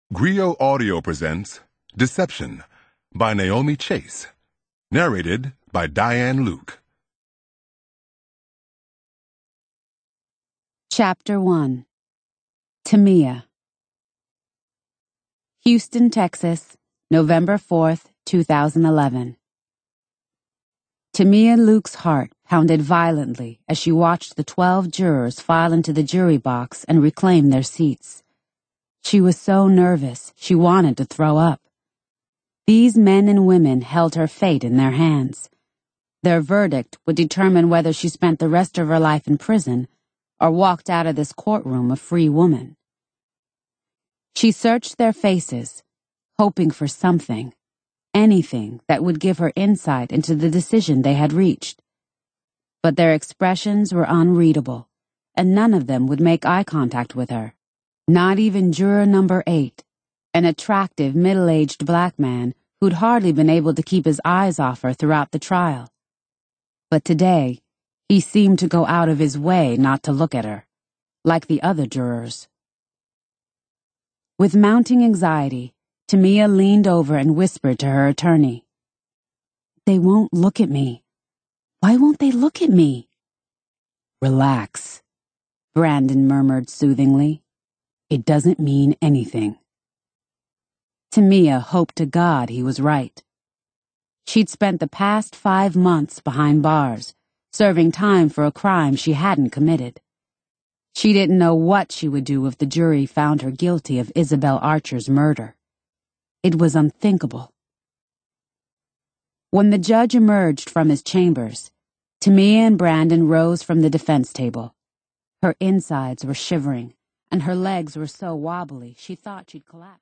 Griot Audio presents Deception by Naomi Chase, narrated by Diane Luke. Chapter 1. Tamia. Houston, Texas, November 4th, 2011. Tamia Luke's heart pounded violently as she watched the 12 jurors file into the jury box and reclaim their seats. She was so nervous, she wanted to throw up. These men and women held her fate in their hands. Their verdict would determine whether she spent the rest of her life in prison or walked out of this courtroom a free woman. She searched their faces, hoping for something, anything that would give her insight into the decision they had reached. But their expressions were unreadable, and none of them would make eye contact with her. Not even juror number 8, an attractive middle-aged black man who'd hardly been able to keep his eyes off her throughout the trial. But today, he seemed to go out of his way not to look at her, like the other jurors. With mounting anxiety, Tamia leaned over and whispered to her attorney, "They won't look at me. Why won't they look at me?" "Relax," Brandon murmured soothingly. "It doesn't mean anything." Tamia hoped to God he was right. She'd spent the past 5 months behind bars, serving time for a crime she hadn't committed. She didn't know what she would do if the jury found her guilty of Isabel Archer's murder. It was unthinkable. When the judge emerged from his chambers, Tamia and Brandon rose from the defense table. Her insides were shivering, and her legs were so wobbly she thought she'd collapse.